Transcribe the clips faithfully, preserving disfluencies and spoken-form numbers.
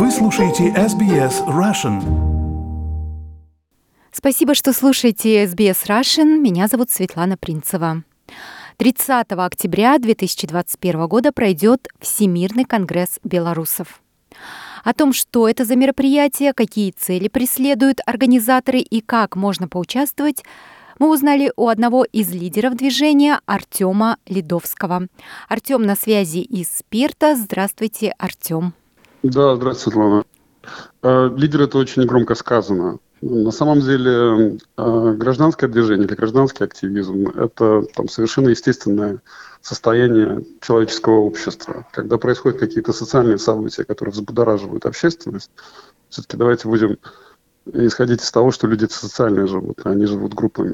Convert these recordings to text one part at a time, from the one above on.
Вы слушаете эс би эс Russian. Спасибо, что слушаете эс би эс Russian. Меня зовут Светлана Принцева. тридцатого октября две тысячи двадцать первого года пройдет Всемирный конгресс белорусов. О том, что это за мероприятие, какие цели преследуют организаторы и как можно поучаствовать, мы узнали у одного из лидеров движения Артема Ледовского. Артем на связи из Спирта. Здравствуйте, Артем. Да, здравствуйте, Светлана. Лидер — это очень громко сказано. На самом деле гражданское движение или гражданский активизм — это там совершенно естественное состояние человеческого общества. Когда происходят какие-то социальные события, которые взбудораживают общественность, все-таки давайте будем исходить из того, что люди социальные животные, они живут группами,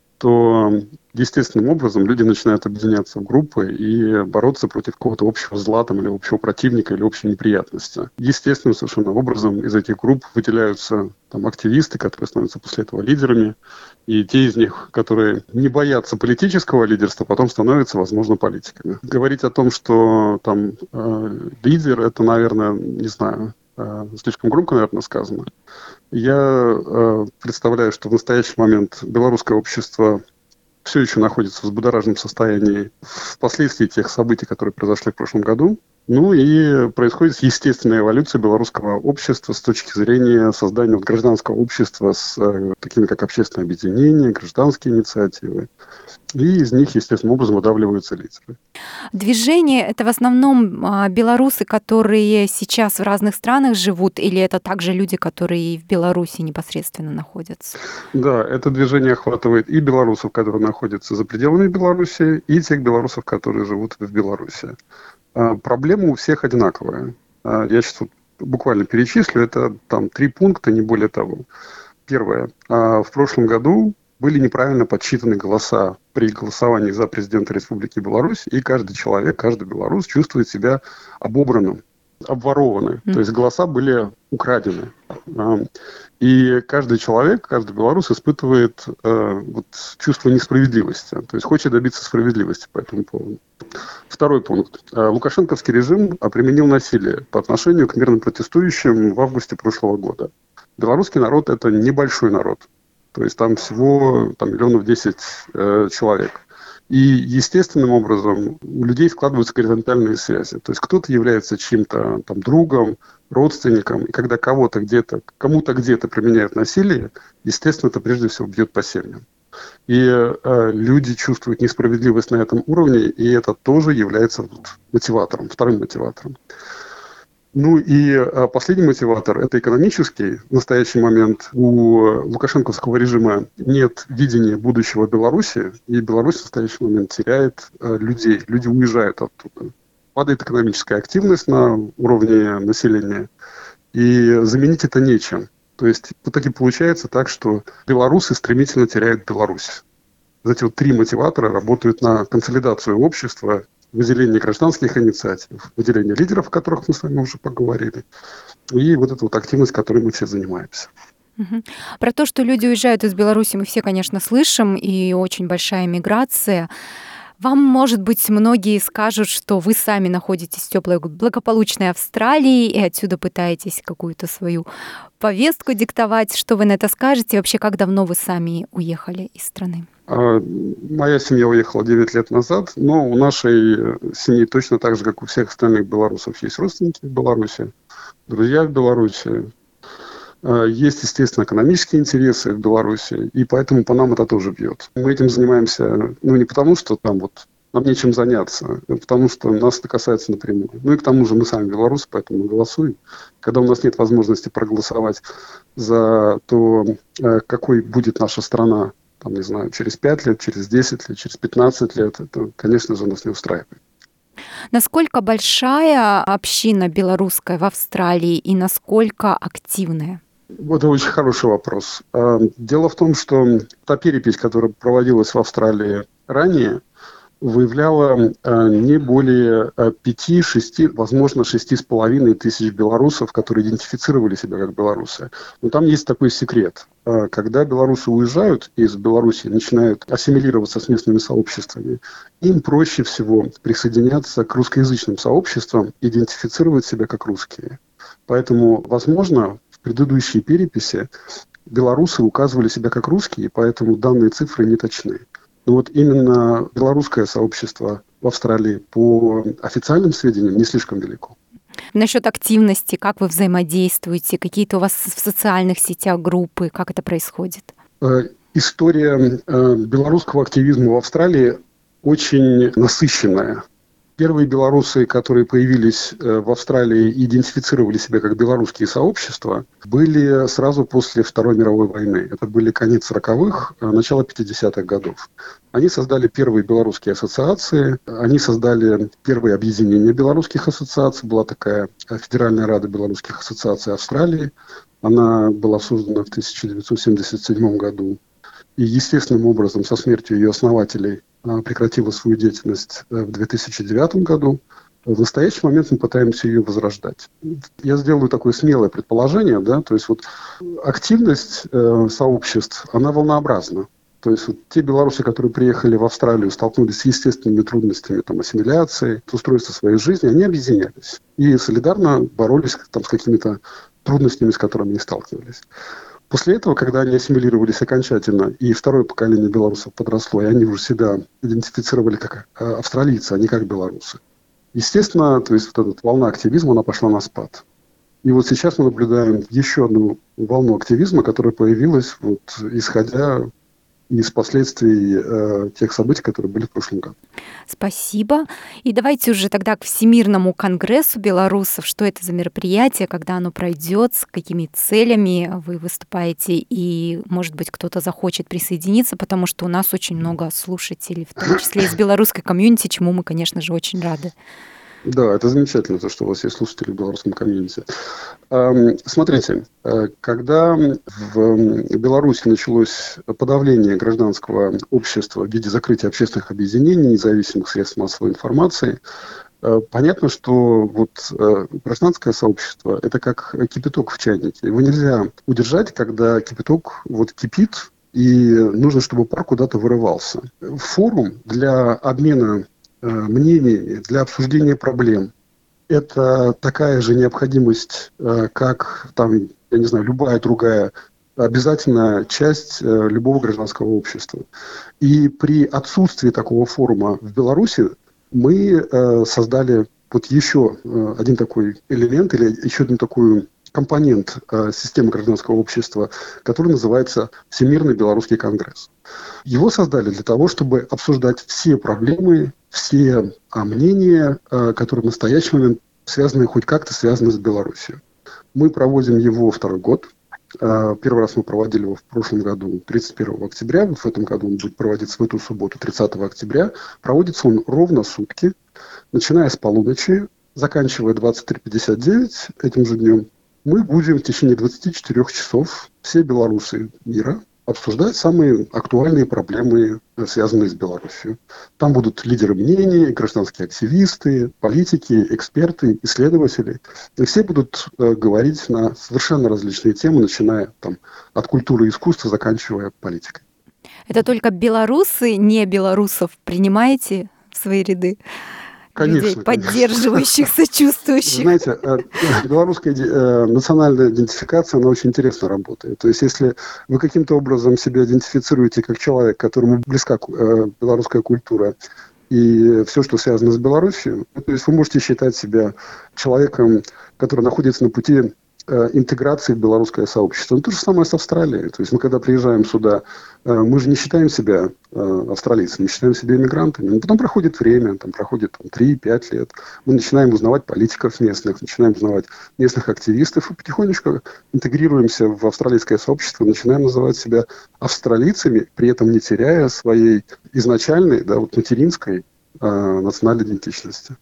то естественным образом люди начинают объединяться в группы и бороться против какого-то общего зла там, или общего противника, или общей неприятности. Естественным совершенно образом из этих групп выделяются там, активисты, которые становятся после этого лидерами, и те из них, которые не боятся политического лидерства, потом становятся, возможно, политиками. Говорить о том, что там э, лидер, это, наверное, не знаю, э, слишком громко, наверное, сказано. Я э, представляю, что в настоящий момент белорусское общество все еще находится в взбудораженном состоянии впоследствии тех событий, которые произошли в прошлом году. Ну и происходит естественная эволюция белорусского общества с точки зрения создания вот гражданского общества с э, такими как общественное объединение, гражданские инициативы. И из них, естественным образом, выдавливаются лидеры. Движение — это в основном а, белорусы, которые сейчас в разных странах живут, или это также люди, которые в Беларуси непосредственно находятся? Да, это движение охватывает и белорусов, которые находятся за пределами Беларуси, и тех белорусов, которые живут в Беларуси. А, проблема у всех одинаковая. А, я сейчас вот буквально перечислю, это там три пункта, не более того. Первое. А, в прошлом году были неправильно подсчитаны голоса при голосовании за президента Республики Беларусь, и каждый человек, каждый белорус чувствует себя обобранным, обворованным. Mm. То есть голоса были украдены. И каждый человек, каждый белорус испытывает э, вот, чувство несправедливости, то есть хочет добиться справедливости по этому поводу. Второй пункт. Лукашенковский режим применил насилие по отношению к мирным протестующим в августе прошлого года. Белорусский народ — это небольшой народ. То есть там всего там, миллионов десять э, человек. И естественным образом у людей складываются горизонтальные связи. То есть кто-то является чьим-то там, другом, родственником. И когда кого-то где-то, кому-то где-то применяют насилие, естественно, это прежде всего бьет по семьям. И э, люди чувствуют несправедливость на этом уровне, и это тоже является вот, мотиватором, вторым мотиватором. Ну и а, последний мотиватор – это экономический. В настоящий момент у лукашенковского режима нет видения будущего Беларуси, и Беларусь в настоящий момент теряет а, людей. Люди уезжают оттуда. Падает экономическая активность на уровне населения, и заменить это нечем. То есть в итоге получается так, что белорусы стремительно теряют Беларусь. Вот эти вот три мотиватора работают на консолидацию общества, выделение гражданских инициатив, выделение лидеров, о которых мы с вами уже поговорили, и вот эта вот активность, которой мы все занимаемся. Угу. Про то, что люди уезжают из Беларуси, мы все, конечно, слышим, и очень большая миграция. Вам, может быть, многие скажут, что вы сами находитесь в теплой, благополучной Австралии и отсюда пытаетесь какую-то свою повестку диктовать. Что вы на это скажете? Вообще, как давно вы сами уехали из страны? Моя семья уехала девять лет назад, но у нашей семьи точно так же, как у всех остальных белорусов, есть родственники в Беларуси, друзья в Беларуси. Есть, естественно, экономические интересы в Беларуси, и поэтому по нам это тоже бьет. Мы этим занимаемся, ну, не потому, что там вот нам нечем заняться, а потому что нас это касается напрямую. Ну и к тому же мы сами белорусы, поэтому мы голосуем. Когда у нас нет возможности проголосовать за то, какой будет наша страна, там, не знаю, через пять лет, через десять лет, через пятнадцать лет, это, конечно же, нас не устраивает. Насколько большая община белорусская в Австралии и насколько активная? Это очень хороший вопрос. Дело в том, что та перепись, которая проводилась в Австралии ранее, выявляла не более пяти-шести, возможно, шести с половиной тысяч белорусов, которые идентифицировали себя как белорусы. Но там есть такой секрет. Когда белорусы уезжают из Беларуси, начинают ассимилироваться с местными сообществами, им проще всего присоединяться к русскоязычным сообществам, идентифицировать себя как русские. Поэтому, возможно, в предыдущей переписи белорусы указывали себя как русские, поэтому данные цифры не точны. Но вот именно белорусское сообщество в Австралии по официальным сведениям не слишком велико. Насчет активности, как вы взаимодействуете, какие-то у вас в социальных сетях группы, как это происходит? История белорусского активизма в Австралии очень насыщенная. Первые белорусы, которые появились в Австралии и идентифицировали себя как белорусские сообщества, были сразу после Второй мировой войны. Это были конец сороковых, начало пятидесятых годов. Они создали первые белорусские ассоциации, они создали первые объединения белорусских ассоциаций. Была такая Федеральная рада белорусских ассоциаций Австралии. Она была создана в тысяча девятьсот семьдесят седьмом году. И естественным образом со смертью ее основателей прекратила свою деятельность в две тысячи девятом году. В настоящий момент мы пытаемся ее возрождать. Я сделаю такое смелое предположение, да, то есть вот активность э, сообществ, она волнообразна. То есть вот те белорусы, которые приехали в Австралию, столкнулись с естественными трудностями там, ассимиляции, с устройством своей жизни, они объединялись и солидарно боролись там, с какими-то трудностями, с которыми они сталкивались. После этого, когда они ассимилировались окончательно, и второе поколение белорусов подросло, и они уже себя идентифицировали как австралийцы, а не как белорусы. Естественно, то есть вот эта волна активизма, она пошла на спад. И вот сейчас мы наблюдаем еще одну волну активизма, которая появилась, вот, исходя из последствий э, тех событий, которые были в прошлом году. Спасибо. И давайте уже тогда к Всемирному конгрессу белорусов. Что это за мероприятие, когда оно пройдет, с какими целями вы выступаете, и, может быть, кто-то захочет присоединиться, потому что у нас очень много слушателей, в том числе из белорусской комьюнити, чему мы, конечно же, очень рады. Да, это замечательно, то, что у вас есть слушатели в белорусском комьюнити. Смотрите, когда в Беларуси началось подавление гражданского общества в виде закрытия общественных объединений, независимых средств массовой информации, понятно, что вот гражданское сообщество – это как кипяток в чайнике. Его нельзя удержать, когда кипяток вот кипит, и нужно, чтобы пар куда-то вырывался. Форум для обмена мнений, для обсуждения проблем. Это такая же необходимость, как там, я не знаю, любая другая обязательная часть любого гражданского общества. И при отсутствии такого форума в Беларуси мы создали вот еще один такой элемент или еще один такой компонент системы гражданского общества, который называется Всемирный белорусский конгресс. Его создали для того, чтобы обсуждать все проблемы, все мнения, которые в настоящий момент связаны, хоть как-то связаны с Беларусью. Мы проводим его второй год. Первый раз мы проводили его в прошлом году, тридцать первого октября. Вот в этом году он будет проводиться в эту субботу, тридцатого октября. Проводится он ровно сутки, начиная с полуночи, заканчивая двадцать три пятьдесят девять этим же днем. Мы будем в течение двадцати четырёх часов, все белорусы мира, обсуждать самые актуальные проблемы, связанные с Беларусью. Там будут лидеры мнений, гражданские активисты, политики, эксперты, исследователи. И все будут э, говорить на совершенно различные темы, начиная там, от культуры и искусства, заканчивая политикой. Это только белорусы, не белорусов принимаете в свои ряды? Конечно, людей, поддерживающих, конечно. Сочувствующих. Знаете, белорусская национальная идентификация, она очень интересно работает. То есть, если вы каким-то образом себя идентифицируете как человек, которому близка белорусская культура и все, что связано с Беларусью, то есть вы можете считать себя человеком, который находится на пути интеграции в белорусское сообщество. Но то же самое с Австралией. То есть мы, когда приезжаем сюда, мы же не считаем себя австралийцами, мы считаем себя иммигрантами. Но потом проходит время, там проходит там, три-пять лет. Мы начинаем узнавать политиков местных, начинаем узнавать местных активистов и потихонечку интегрируемся в австралийское сообщество, начинаем называть себя австралийцами, при этом не теряя своей изначальной, да, вот материнской э, национальной идентичности.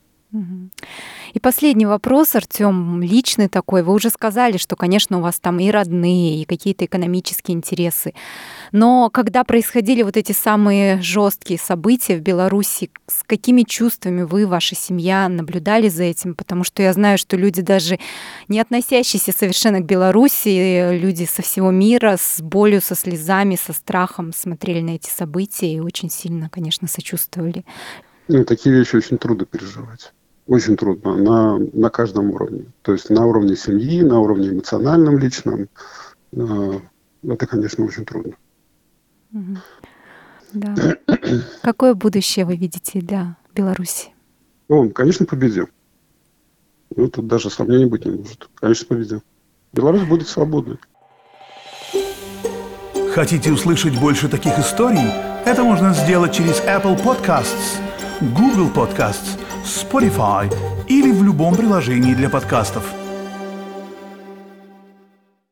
И последний вопрос, Артём, личный такой. Вы уже сказали, что, конечно, у вас там и родные, и какие-то экономические интересы. Но когда происходили вот эти самые жесткие события в Беларуси, с какими чувствами вы, ваша семья наблюдали за этим? Потому что я знаю, что люди, даже не относящиеся совершенно к Беларуси, люди со всего мира, с болью, со слезами, со страхом смотрели на эти события и очень сильно, конечно, сочувствовали. Ну, такие вещи очень трудно переживать. Очень трудно на, на каждом уровне. То есть на уровне семьи, на уровне эмоциональном, личном. Это, конечно, очень трудно. Да. Какое будущее вы видите для Беларуси? Он, конечно, победил. Ну, тут даже сомнений быть не может. Конечно, победил. Беларусь будет свободной. Хотите услышать больше таких историй? Это можно сделать через Apple Podcasts, Google Podcasts, Spotify или в любом приложении для подкастов.